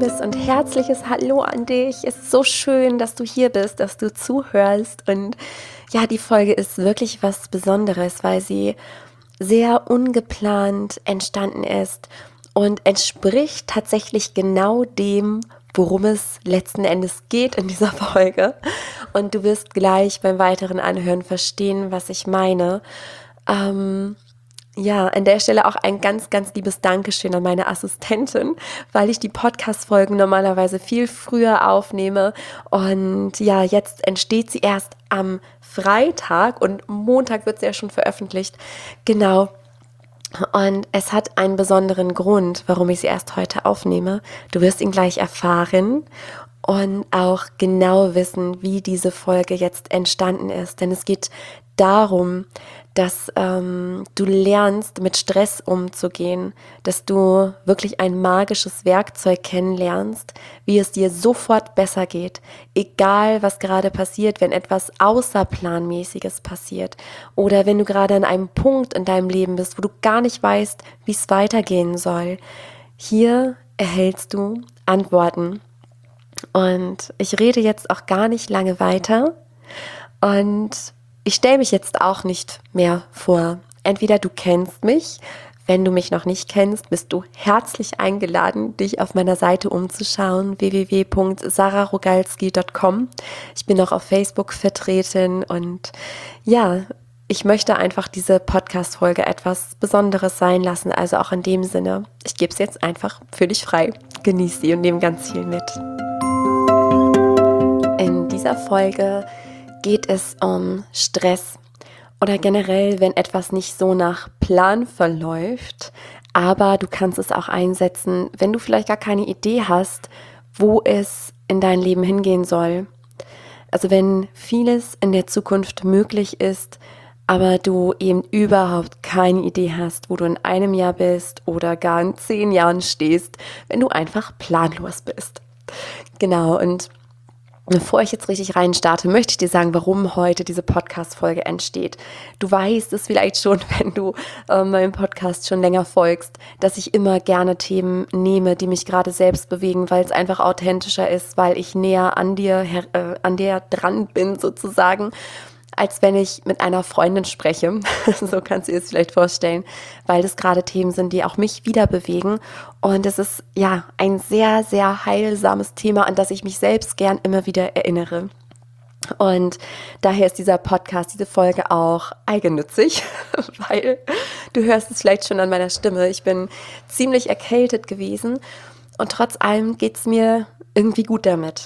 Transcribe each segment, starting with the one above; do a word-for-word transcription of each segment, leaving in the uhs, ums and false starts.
liebes und herzliches Hallo an dich. Es ist so schön, dass du hier bist, dass du zuhörst. Und ja, die Folge ist wirklich was Besonderes, weil sie sehr ungeplant entstanden ist und entspricht tatsächlich genau dem, worum es letzten Endes geht in dieser Folge. Und du wirst gleich beim weiteren Anhören verstehen, was ich meine. Ähm, ja, an der Stelle auch ein ganz, ganz liebes Dankeschön an meine Assistentin, weil ich die Podcast-Folgen normalerweise viel früher aufnehme. Und ja, jetzt entsteht sie erst am Freitag und Montag wird sie ja schon veröffentlicht. Genau. Und es hat einen besonderen Grund, warum ich sie erst heute aufnehme. Du wirst ihn gleich erfahren und auch genau wissen, wie diese Folge jetzt entstanden ist. Denn es geht darum, dass ähm, du lernst, mit Stress umzugehen, dass du wirklich ein magisches Werkzeug kennenlernst, wie es dir sofort besser geht, egal was gerade passiert, wenn etwas Außerplanmäßiges passiert oder wenn du gerade an einem Punkt in deinem Leben bist, wo du gar nicht weißt, wie es weitergehen soll. Hier erhältst du Antworten. Und ich rede jetzt auch gar nicht lange weiter und ich stelle mich jetzt auch nicht mehr vor. Entweder du kennst mich, wenn du mich noch nicht kennst, bist du herzlich eingeladen, dich auf meiner Seite umzuschauen, w w w punkt sarah rogalski punkt com. Ich bin auch auf Facebook vertreten und ja, ich möchte einfach diese Podcast-Folge etwas Besonderes sein lassen, also auch in dem Sinne, ich gebe es jetzt einfach für dich frei. Genieß sie und nehme ganz viel mit. In dieser Folge geht es um Stress oder generell, wenn etwas nicht so nach Plan verläuft, aber du kannst es auch einsetzen, wenn du vielleicht gar keine Idee hast, wo es in dein Leben hingehen soll. Also wenn vieles in der Zukunft möglich ist, aber du eben überhaupt keine Idee hast, wo du in einem Jahr bist oder gar in zehn Jahren stehst, wenn du einfach planlos bist. Genau, und bevor ich jetzt richtig rein starte, möchte ich dir sagen, warum heute diese Podcast-Folge entsteht. Du weißt es vielleicht schon, wenn du äh, meinem Podcast schon länger folgst, dass ich immer gerne Themen nehme, die mich gerade selbst bewegen, weil es einfach authentischer ist, weil ich näher an dir, her, äh, an dir dran bin sozusagen, als wenn ich mit einer Freundin spreche. So kannst du dir das vielleicht vorstellen, weil das gerade Themen sind, die auch mich wieder bewegen. Und es ist ja ein sehr, sehr heilsames Thema, an das ich mich selbst gern immer wieder erinnere. Und daher ist dieser Podcast, diese Folge auch eigennützig, weil du hörst es vielleicht schon an meiner Stimme. Ich bin ziemlich erkältet gewesen und trotz allem geht es mir irgendwie gut damit.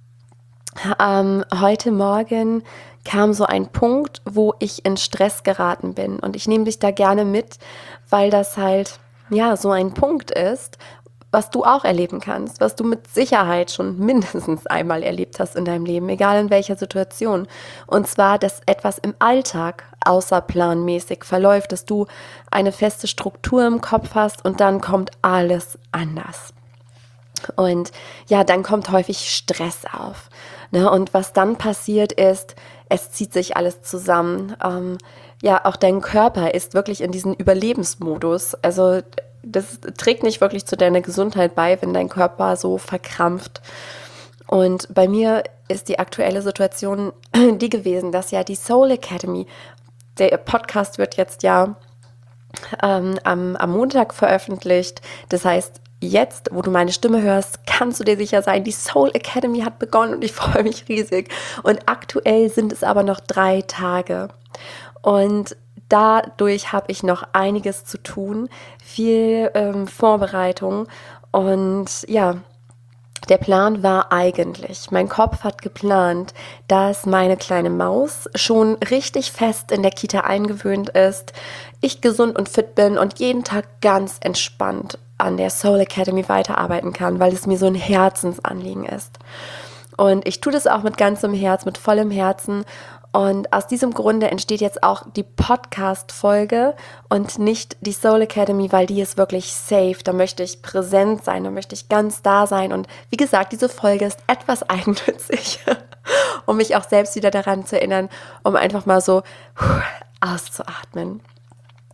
Ähm, heute Morgen kam so ein Punkt, wo ich in Stress geraten bin. Und ich nehme dich da gerne mit, weil das halt, ja, so ein Punkt ist, was du auch erleben kannst, was du mit Sicherheit schon mindestens einmal erlebt hast in deinem Leben, egal in welcher Situation. Und zwar, dass etwas im Alltag außerplanmäßig verläuft, dass du eine feste Struktur im Kopf hast und dann kommt alles anders. Und ja, dann kommt häufig Stress auf. Ne? Und was dann passiert ist, es zieht sich alles zusammen. Ähm, ja, auch dein Körper ist wirklich in diesem Überlebensmodus. Also das trägt nicht wirklich zu deiner Gesundheit bei, wenn dein Körper so verkrampft. Und bei mir ist die aktuelle Situation die gewesen, dass ja die Soul Academy, der Podcast wird jetzt ja ähm, am, am Montag veröffentlicht. Das heißt, jetzt, wo du meine Stimme hörst, kannst du dir sicher sein, die Soul Academy hat begonnen und ich freue mich riesig. Und aktuell sind es aber noch drei Tage. Und dadurch habe ich noch einiges zu tun, viel ähm, Vorbereitung und ja, der Plan war eigentlich, mein Kopf hat geplant, dass meine kleine Maus schon richtig fest in der Kita eingewöhnt ist, ich gesund und fit bin und jeden Tag ganz entspannt an der Soul Academy weiterarbeiten kann, weil es mir so ein Herzensanliegen ist. Und ich tue das auch mit ganzem Herz, mit vollem Herzen. Und aus diesem Grunde entsteht jetzt auch die Podcast-Folge und nicht die Soul Academy, weil die ist wirklich safe. Da möchte ich präsent sein, da möchte ich ganz da sein. Und wie gesagt, diese Folge ist etwas eigennützig, um mich auch selbst wieder daran zu erinnern, um einfach mal so auszuatmen.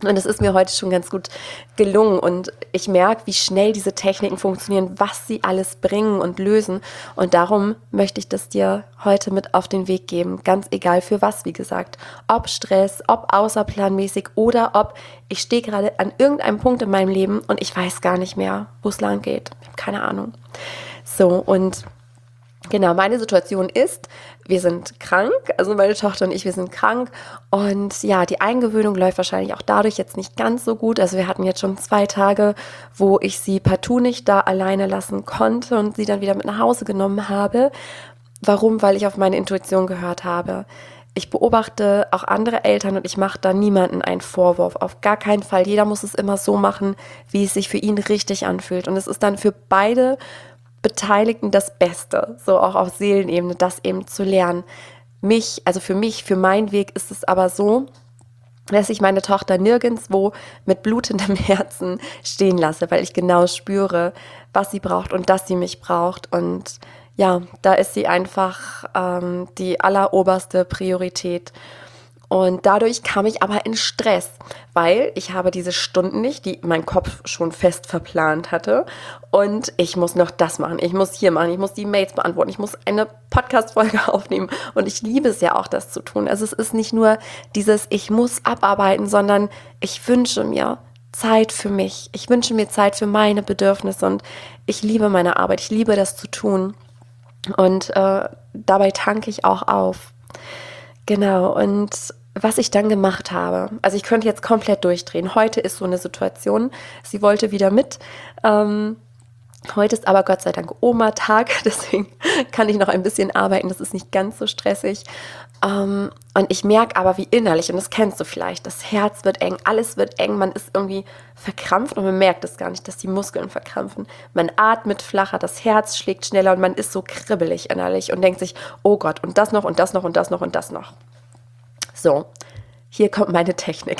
Und es ist mir heute schon ganz gut gelungen und ich merke, wie schnell diese Techniken funktionieren, was sie alles bringen und lösen. Und darum möchte ich das dir heute mit auf den Weg geben, ganz egal für was, wie gesagt. Ob Stress, ob außerplanmäßig oder ob ich stehe gerade an irgendeinem Punkt in meinem Leben und ich weiß gar nicht mehr, wo es lang geht. Ich habe keine Ahnung. So, und genau, meine Situation ist, wir sind krank, also meine Tochter und ich, wir sind krank und ja, die Eingewöhnung läuft wahrscheinlich auch dadurch jetzt nicht ganz so gut. Also wir hatten jetzt schon zwei Tage, wo ich sie partout nicht da alleine lassen konnte und sie dann wieder mit nach Hause genommen habe. Warum? Weil ich auf meine Intuition gehört habe. Ich beobachte auch andere Eltern und ich mache da niemanden einen Vorwurf. Auf gar keinen Fall. Jeder muss es immer so machen, wie es sich für ihn richtig anfühlt. Und es ist dann für beide Beteiligten das Beste, so auch auf Seelenebene, das eben zu lernen. Mich, also für mich, für meinen Weg ist es aber so, dass ich meine Tochter nirgendwo mit blutendem Herzen stehen lasse, weil ich genau spüre, was sie braucht und dass sie mich braucht. Und ja, da ist sie einfach ähm, die alleroberste Priorität. Und dadurch kam ich aber in Stress, weil ich habe diese Stunden nicht, die mein Kopf schon fest verplant hatte. Und ich muss noch das machen, ich muss hier machen, ich muss die Mails beantworten, ich muss eine Podcast-Folge aufnehmen. Und ich liebe es ja auch, das zu tun. Also es ist nicht nur dieses, ich muss abarbeiten, sondern ich wünsche mir Zeit für mich. Ich wünsche mir Zeit für meine Bedürfnisse und ich liebe meine Arbeit, ich liebe das zu tun. Und äh, dabei tanke ich auch auf. Genau, und was ich dann gemacht habe, also ich könnte jetzt komplett durchdrehen. Heute ist so eine Situation, sie wollte wieder mit. Ähm, heute ist aber Gott sei Dank Oma-Tag, deswegen kann ich noch ein bisschen arbeiten, das ist nicht ganz so stressig. Ähm, und ich merke aber, wie innerlich, und das kennst du vielleicht, das Herz wird eng, alles wird eng, man ist irgendwie verkrampft und man merkt es gar nicht, dass die Muskeln verkrampfen. Man atmet flacher, das Herz schlägt schneller und man ist so kribbelig innerlich und denkt sich, oh Gott, und das noch und das noch und das noch und das noch. So, hier kommt meine Technik,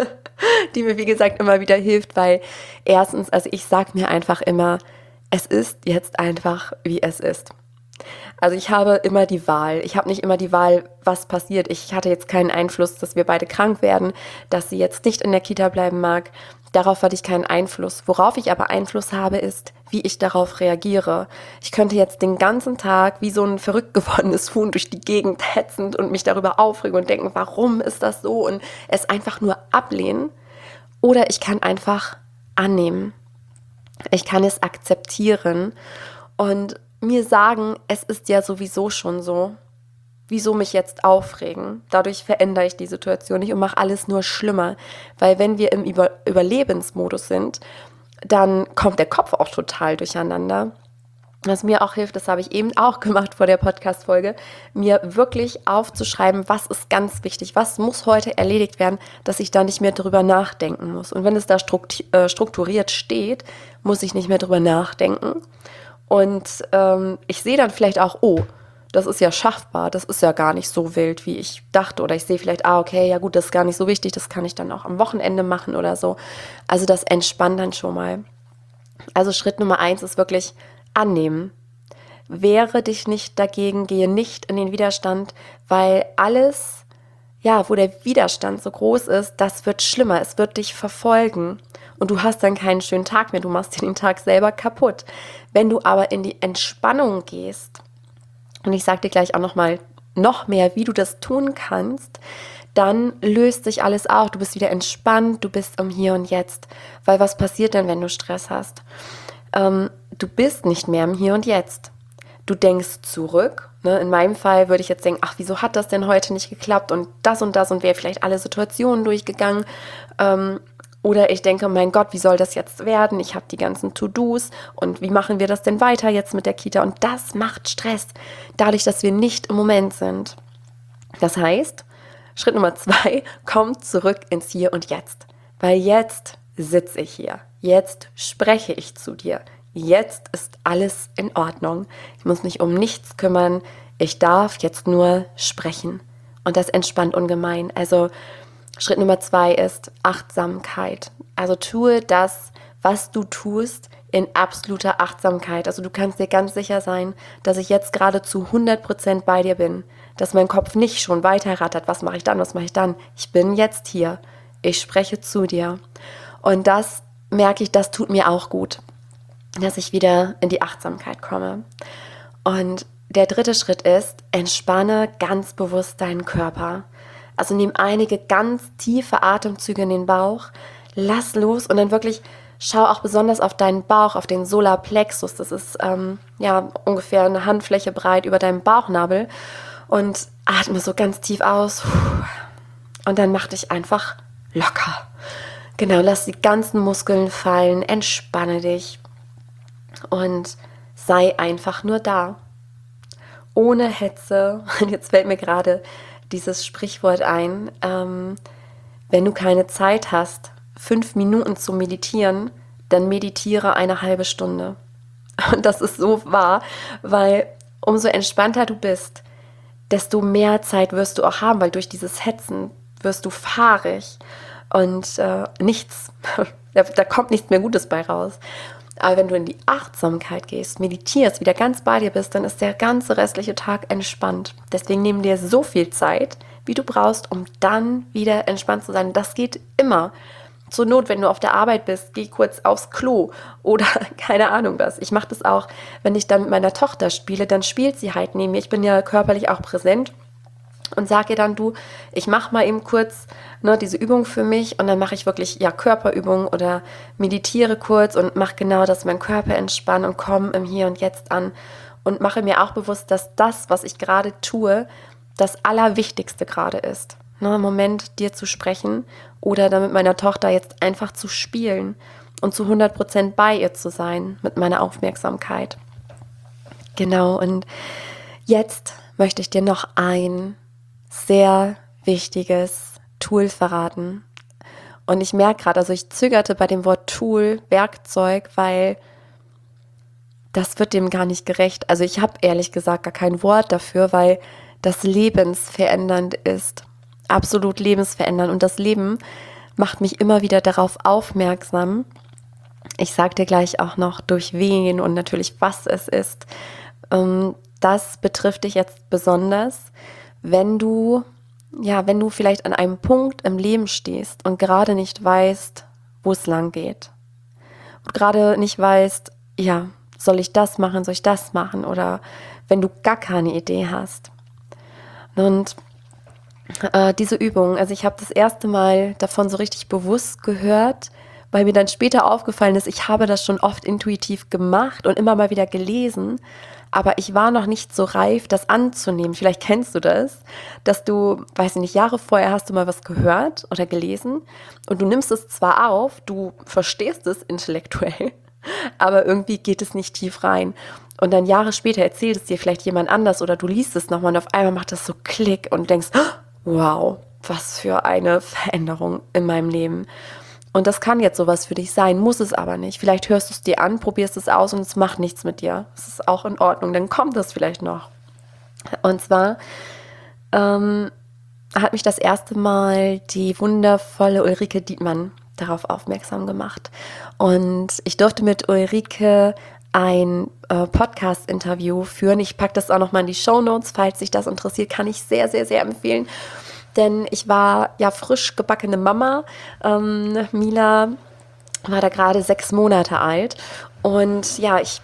die mir, wie gesagt, immer wieder hilft, weil erstens, also ich sage mir einfach immer, es ist jetzt einfach, wie es ist. Also ich habe immer die Wahl. Ich habe nicht immer die Wahl, was passiert. Ich hatte jetzt keinen Einfluss, dass wir beide krank werden, dass sie jetzt nicht in der Kita bleiben mag. Darauf hatte ich keinen Einfluss. Worauf ich aber Einfluss habe, ist, wie ich darauf reagiere. Ich könnte jetzt den ganzen Tag wie so ein verrückt gewordenes Huhn durch die Gegend hetzend und mich darüber aufregen und denken, warum ist das so? Und es einfach nur ablehnen. Oder ich kann einfach annehmen. Ich kann es akzeptieren und mir sagen, es ist ja sowieso schon so. Wieso mich jetzt aufregen? Dadurch verändere ich die Situation nicht und mache alles nur schlimmer. Weil wenn wir im Über- Überlebensmodus sind, dann kommt der Kopf auch total durcheinander. Was mir auch hilft, das habe ich eben auch gemacht vor der Podcast-Folge, mir wirklich aufzuschreiben, was ist ganz wichtig, was muss heute erledigt werden, dass ich da nicht mehr drüber nachdenken muss. Und wenn es da strukturiert steht, muss ich nicht mehr drüber nachdenken. Und ähm, ich sehe dann vielleicht auch, oh, das ist ja schaffbar, das ist ja gar nicht so wild, wie ich dachte. Oder ich sehe vielleicht, ah, okay, ja gut, das ist gar nicht so wichtig, das kann ich dann auch am Wochenende machen oder so. Also das entspannt dann schon mal. Also Schritt Nummer eins ist wirklich annehmen. Wehre dich nicht dagegen, gehe nicht in den Widerstand, weil alles, ja, wo der Widerstand so groß ist, das wird schlimmer, es wird dich verfolgen. Und du hast dann keinen schönen Tag mehr, du machst dir den Tag selber kaputt. Wenn du aber in die Entspannung gehst, und ich sage dir gleich auch nochmal noch mehr, wie du das tun kannst, dann löst sich alles auf. Du bist wieder entspannt, du bist im Hier und Jetzt. Weil was passiert denn, wenn du Stress hast? Ähm, du bist nicht mehr im Hier und Jetzt. Du denkst zurück. Ne? In meinem Fall würde ich jetzt denken, ach, wieso hat das denn heute nicht geklappt? Und das und das und wäre vielleicht alle Situationen durchgegangen. Ähm, Oder ich denke, mein Gott, wie soll das jetzt werden? Ich habe die ganzen To-Dos und wie machen wir das denn weiter jetzt mit der Kita? Und das macht Stress, dadurch, dass wir nicht im Moment sind. Das heißt, Schritt Nummer zwei, komm zurück ins Hier und Jetzt. Weil jetzt sitze ich hier, jetzt spreche ich zu dir, jetzt ist alles in Ordnung. Ich muss mich um nichts kümmern, ich darf jetzt nur sprechen. Und das entspannt ungemein. Also Schritt Nummer zwei ist Achtsamkeit. Also tue das, was du tust, in absoluter Achtsamkeit. Also du kannst dir ganz sicher sein, dass ich jetzt gerade zu hundert Prozent bei dir bin. Dass mein Kopf nicht schon weiter rattert. Was mache ich dann? Was mache ich dann? Ich bin jetzt hier. Ich spreche zu dir. Und das merke ich, das tut mir auch gut, dass ich wieder in die Achtsamkeit komme. Und der dritte Schritt ist, entspanne ganz bewusst deinen Körper. Also nimm einige ganz tiefe Atemzüge in den Bauch, lass los und dann wirklich schau auch besonders auf deinen Bauch, auf den Solarplexus. Das ist ähm, ja ungefähr eine Handfläche breit über deinem Bauchnabel und atme so ganz tief aus und dann mach dich einfach locker. Genau, lass die ganzen Muskeln fallen, entspanne dich und sei einfach nur da. Ohne Hetze. Und jetzt fällt mir gerade dieses Sprichwort ein, ähm, wenn du keine Zeit hast, fünf Minuten zu meditieren, dann meditiere eine halbe Stunde. Und das ist so wahr, weil umso entspannter du bist, desto mehr Zeit wirst du auch haben, weil durch dieses Hetzen wirst du fahrig und äh, nichts, da, da kommt nichts mehr Gutes bei raus. Aber wenn du in die Achtsamkeit gehst, meditierst, wieder ganz bei dir bist, dann ist der ganze restliche Tag entspannt. Deswegen nimm dir so viel Zeit, wie du brauchst, um dann wieder entspannt zu sein. Das geht immer. Zur Not, wenn du auf der Arbeit bist, geh kurz aufs Klo oder keine Ahnung was. Ich mache das auch, wenn ich dann mit meiner Tochter spiele, dann spielt sie halt neben mir. Ich bin ja körperlich auch präsent und sage ihr dann, du, ich mache mal eben kurz ne, diese Übung für mich und dann mache ich wirklich ja Körperübungen oder meditiere kurz und mache genau, dass mein Körper entspannt und komme im Hier und Jetzt an und mache mir auch bewusst, dass das, was ich gerade tue, das Allerwichtigste gerade ist. Ne, im Moment dir zu sprechen oder dann mit meiner Tochter jetzt einfach zu spielen und zu hundert Prozent bei ihr zu sein mit meiner Aufmerksamkeit. Genau, und jetzt möchte ich dir noch ein sehr wichtiges Tool verraten. Und ich merke gerade, also ich zögerte bei dem Wort Tool, Werkzeug, weil das wird dem gar nicht gerecht. Also ich habe ehrlich gesagt gar kein Wort dafür, weil das lebensverändernd ist. Absolut lebensverändernd. Und das Leben macht mich immer wieder darauf aufmerksam. Ich sage dir gleich auch noch, durch wen und natürlich, was es ist. Das betrifft dich jetzt besonders, wenn du, ja, wenn du vielleicht an einem Punkt im Leben stehst und gerade nicht weißt, wo es lang geht. Und gerade nicht weißt, ja, soll ich das machen, soll ich das machen? Oder wenn du gar keine Idee hast. Und äh, diese Übung, also ich habe das erste Mal davon so richtig bewusst gehört, weil mir dann später aufgefallen ist, ich habe das schon oft intuitiv gemacht und immer mal wieder gelesen, aber ich war noch nicht so reif, das anzunehmen. Vielleicht kennst du das, dass du, weiß ich nicht, Jahre vorher hast du mal was gehört oder gelesen und du nimmst es zwar auf, du verstehst es intellektuell, aber irgendwie geht es nicht tief rein. Und dann Jahre später erzählt es dir vielleicht jemand anders oder du liest es nochmal und auf einmal macht das so Klick und denkst, wow, was für eine Veränderung in meinem Leben. Und das kann jetzt sowas für dich sein, muss es aber nicht. Vielleicht hörst du es dir an, probierst es aus und es macht nichts mit dir. Das ist auch in Ordnung, dann kommt es vielleicht noch. Und zwar ähm, hat mich das erste Mal die wundervolle Ulrike Dietmann darauf aufmerksam gemacht. Und ich durfte mit Ulrike ein äh, Podcast-Interview führen. Ich packe das auch nochmal in die Shownotes, falls dich das interessiert, kann ich sehr, sehr, sehr empfehlen. Denn ich war ja frisch gebackene Mama. Ähm, Mila war da gerade sechs Monate alt. Und ja, ich,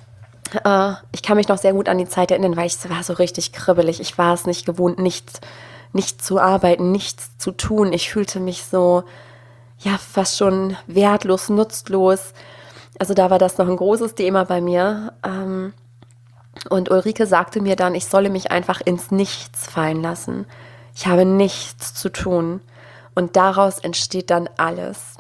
äh, ich kann mich noch sehr gut an die Zeit erinnern, weil ich war so richtig kribbelig. Ich war es nicht gewohnt, nichts, nicht zu arbeiten, nichts zu tun. Ich fühlte mich so, ja, fast schon wertlos, nutzlos. Also da war das noch ein großes Thema bei mir. Ähm, und Ulrike sagte mir dann, ich solle mich einfach ins Nichts fallen lassen. Ich habe nichts zu tun und daraus entsteht dann alles.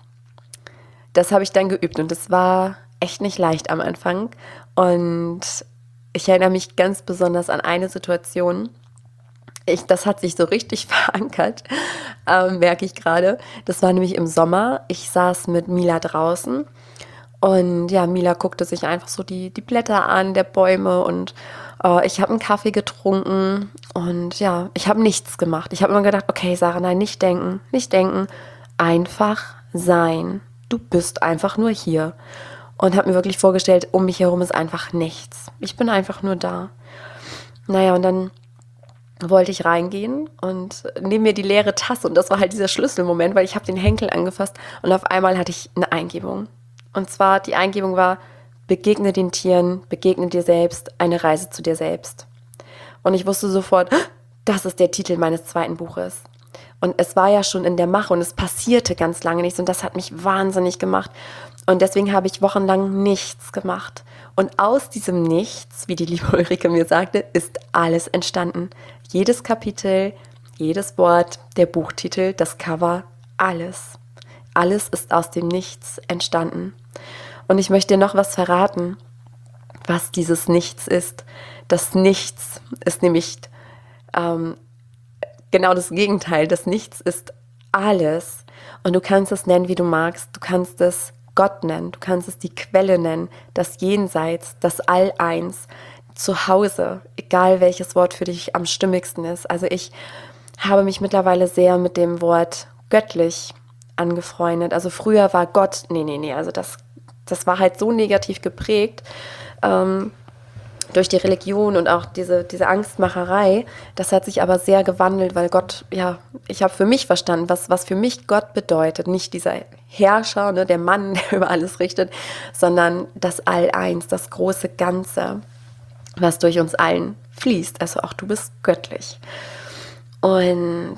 Das habe ich dann geübt und es war echt nicht leicht am Anfang. Und ich erinnere mich ganz besonders an eine Situation. Ich, das hat sich so richtig verankert, äh, merke ich gerade. Das war nämlich im Sommer. Ich saß mit Mila draußen und ja, Mila guckte sich einfach so die, die Blätter an, der Bäume und äh, ich habe einen Kaffee getrunken und ja, ich habe nichts gemacht. Ich habe immer gedacht, okay, Sarah, nein, nicht denken, nicht denken, einfach sein. Du bist einfach nur hier. Und habe mir wirklich vorgestellt, um mich herum ist einfach nichts. Ich bin einfach nur da. Naja, und dann wollte ich reingehen und neben mir die leere Tasse und das war halt dieser Schlüsselmoment, weil ich habe den Henkel angefasst und auf einmal hatte ich eine Eingebung. Und zwar die Eingebung war, begegne den Tieren, begegne dir selbst, eine Reise zu dir selbst. Und ich wusste sofort, das ist der Titel meines zweiten Buches. Und es war ja schon in der Mache und es passierte ganz lange nichts und das hat mich wahnsinnig gemacht. Und deswegen habe ich wochenlang nichts gemacht. Und aus diesem Nichts, wie die liebe Ulrike mir sagte, ist alles entstanden. Jedes Kapitel, jedes Wort, der Buchtitel, das Cover, alles. Alles ist aus dem Nichts entstanden. Und ich möchte dir noch was verraten, was dieses Nichts ist. Das Nichts ist nämlich ähm, genau das Gegenteil. Das Nichts ist alles. Und du kannst es nennen, wie du magst. Du kannst es Gott nennen. Du kannst es die Quelle nennen. Das Jenseits, das All-Eins. Zu Hause, egal welches Wort für dich am stimmigsten ist. Also ich habe mich mittlerweile sehr mit dem Wort göttlich angefreundet. Also früher war Gott, nee, nee, nee, also das, das war halt so negativ geprägt, ähm, durch die Religion und auch diese, diese Angstmacherei. Das hat sich aber sehr gewandelt, weil Gott, ja, ich habe für mich verstanden, was, was für mich Gott bedeutet. Nicht dieser Herrscher, ne, der Mann, der über alles richtet, sondern das All-Eins, das große Ganze, was durch uns allen fließt. Also auch du bist göttlich. Und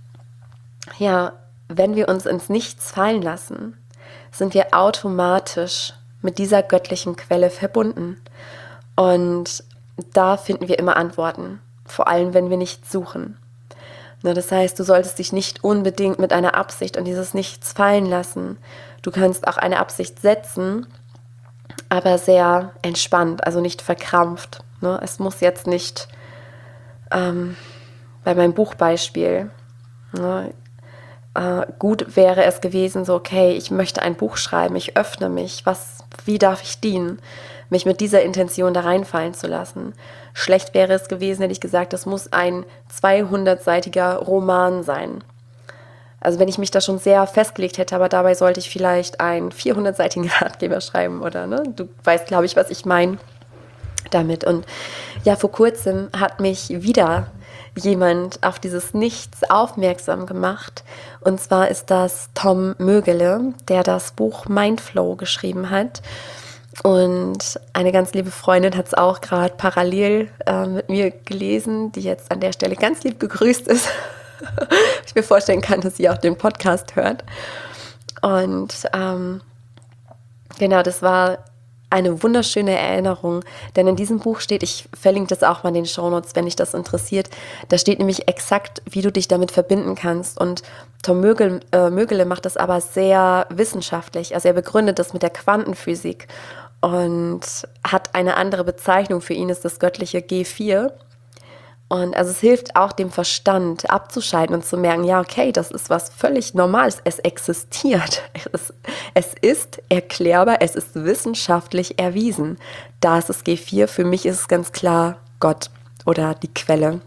ja, wenn wir uns ins Nichts fallen lassen, sind wir automatisch mit dieser göttlichen Quelle verbunden. Und da finden wir immer Antworten, vor allem wenn wir nicht suchen. Das heißt, du solltest dich nicht unbedingt mit einer Absicht in dieses Nichts fallen lassen. Du kannst auch eine Absicht setzen, aber sehr entspannt, also nicht verkrampft. Es muss jetzt nicht, ähm, bei meinem Buchbeispiel, ne, äh, gut wäre es gewesen, so okay, ich möchte ein Buch schreiben, ich öffne mich, was, wie darf ich dienen? Mich mit dieser Intention da reinfallen zu lassen. Schlecht wäre es gewesen, hätte ich gesagt, das muss ein zweihundertseitiger Roman sein. Also wenn ich mich da schon sehr festgelegt hätte, aber dabei sollte ich vielleicht einen vierhundertseitigen Ratgeber schreiben oder, ne? Du weißt, glaube ich, was ich meine damit. Und ja, vor kurzem hat mich wieder jemand auf dieses Nichts aufmerksam gemacht. Und zwar ist das Tom Mögele, der das Buch Mindflow geschrieben hat. Und eine ganz liebe Freundin hat es auch gerade parallel äh, mit mir gelesen, die jetzt an der Stelle ganz lieb gegrüßt ist. Ich mir vorstellen kann, dass sie auch den Podcast hört. Und ähm, genau, das war eine wunderschöne Erinnerung, denn in diesem Buch steht, ich verlinke das auch mal in den Shownotes, wenn dich das interessiert, da steht nämlich exakt, wie du dich damit verbinden kannst. Und Tom Mögele, äh, Mögele macht das aber sehr wissenschaftlich, also er begründet das mit der Quantenphysik und hat eine andere Bezeichnung. Für ihn ist das göttliche G vier. Und also es hilft auch dem Verstand abzuschalten und zu merken, ja, okay, das ist was völlig Normales. Es existiert. Es, es ist erklärbar, es ist wissenschaftlich erwiesen. Da ist es G vier. Für mich ist es ganz klar Gott oder die Quelle.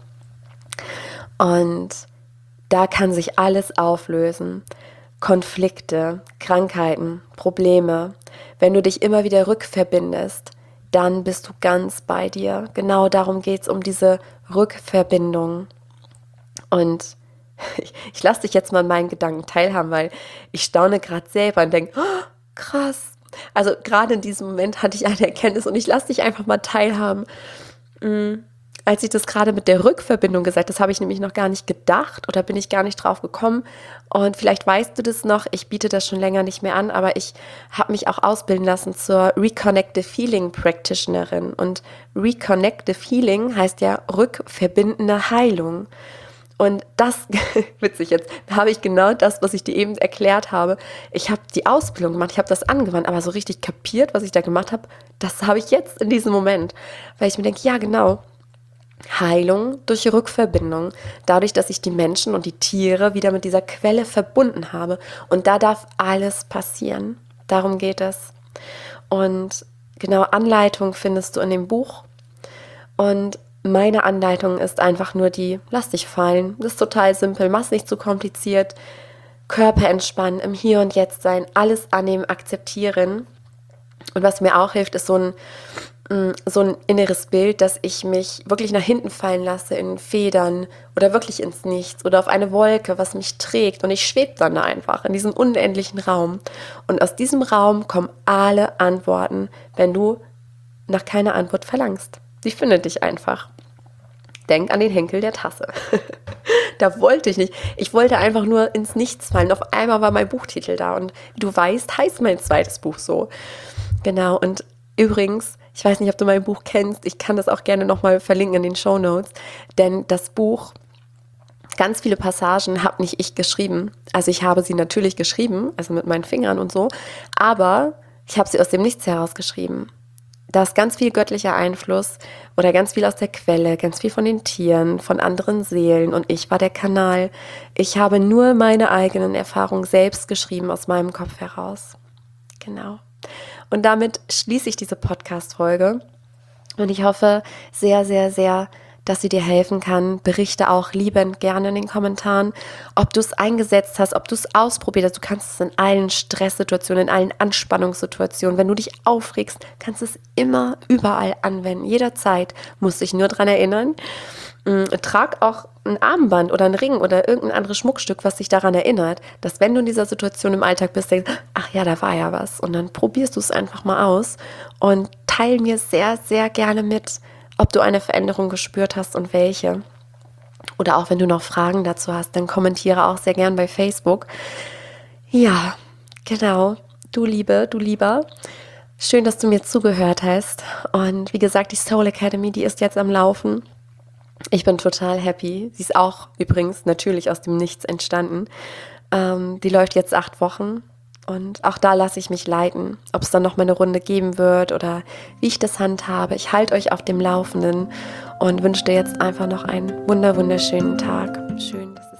Und da kann sich alles auflösen. Konflikte, Krankheiten, Probleme. Wenn du dich immer wieder rückverbindest, dann bist du ganz bei dir. Genau darum geht es, um diese Rückverbindung. Und ich, ich lasse dich jetzt mal an meinen Gedanken teilhaben, weil ich staune gerade selber und denke, oh, krass. Also gerade in diesem Moment hatte ich eine Erkenntnis und ich lasse dich einfach mal teilhaben. Mhm. Als ich das gerade mit der Rückverbindung gesagt habe, das habe ich nämlich noch gar nicht gedacht oder bin ich gar nicht drauf gekommen. Und vielleicht weißt du das noch, ich biete das schon länger nicht mehr an, aber ich habe mich auch ausbilden lassen zur Reconnective Healing Practitionerin. Und Reconnective Healing heißt ja rückverbindende Heilung. Und das, witzig jetzt, da habe ich genau das, was ich dir eben erklärt habe. Ich habe die Ausbildung gemacht, ich habe das angewandt, aber so richtig kapiert, was ich da gemacht habe, das habe ich jetzt in diesem Moment. Weil ich mir denke, ja genau, Heilung durch Rückverbindung, dadurch, dass ich die Menschen und die Tiere wieder mit dieser Quelle verbunden habe. Und da darf alles passieren. Darum geht es. Und genau, Anleitung findest du in dem Buch. Und meine Anleitung ist einfach nur die, lass dich fallen. Das ist total simpel, mach's nicht zu kompliziert. Körper entspannen, im Hier und Jetzt sein, alles annehmen, akzeptieren. Und was mir auch hilft, ist so ein so ein inneres Bild, dass ich mich wirklich nach hinten fallen lasse in Federn oder wirklich ins Nichts oder auf eine Wolke, was mich trägt, und ich schwebe dann da einfach in diesem unendlichen Raum. Und aus diesem Raum kommen alle Antworten, wenn du nach keiner Antwort verlangst. Sie findet dich einfach. Denk an den Henkel der Tasse. Da wollte ich nicht. Ich wollte einfach nur ins Nichts fallen. Auf einmal war mein Buchtitel da, und wie du weißt, heißt mein zweites Buch so. Genau, und übrigens, ich weiß nicht, ob du mein Buch kennst, ich kann das auch gerne nochmal verlinken in den Shownotes, denn das Buch, ganz viele Passagen habe nicht ich geschrieben. Also ich habe sie natürlich geschrieben, also mit meinen Fingern und so, aber ich habe sie aus dem Nichts heraus geschrieben. Da ist ganz viel göttlicher Einfluss oder ganz viel aus der Quelle, ganz viel von den Tieren, von anderen Seelen, und ich war der Kanal. Ich habe nur meine eigenen Erfahrungen selbst geschrieben aus meinem Kopf heraus. Genau. Und damit schließe ich diese Podcast-Folge, und ich hoffe sehr, sehr, sehr, dass sie dir helfen kann. Berichte auch liebend gerne in den Kommentaren, ob du es eingesetzt hast, ob du es ausprobiert hast. Du kannst es in allen Stresssituationen, in allen Anspannungssituationen, wenn du dich aufregst, kannst du es immer überall anwenden. Jederzeit. Musst dich nur daran erinnern. Trag auch ein Armband oder ein Ring oder irgendein anderes Schmuckstück, was dich daran erinnert, dass wenn du in dieser Situation im Alltag bist, denkst, ach ja, da war ja was. Und dann probierst du es einfach mal aus und teil mir sehr, sehr gerne mit, ob du eine Veränderung gespürt hast und welche. Oder auch wenn du noch Fragen dazu hast, dann kommentiere auch sehr gern bei Facebook. Ja, genau. Du Liebe, du Lieber. Schön, dass du mir zugehört hast. Und wie gesagt, die Soul Academy, die ist jetzt am Laufen. Ich bin total happy. Sie ist auch übrigens natürlich aus dem Nichts entstanden. Ähm, die läuft jetzt acht Wochen. Und auch da lasse ich mich leiten, ob es dann noch mal eine Runde geben wird oder wie ich das handhabe. Ich halte euch auf dem Laufenden und wünsche dir jetzt einfach noch einen wunder wunderschönen Tag. Schön, dass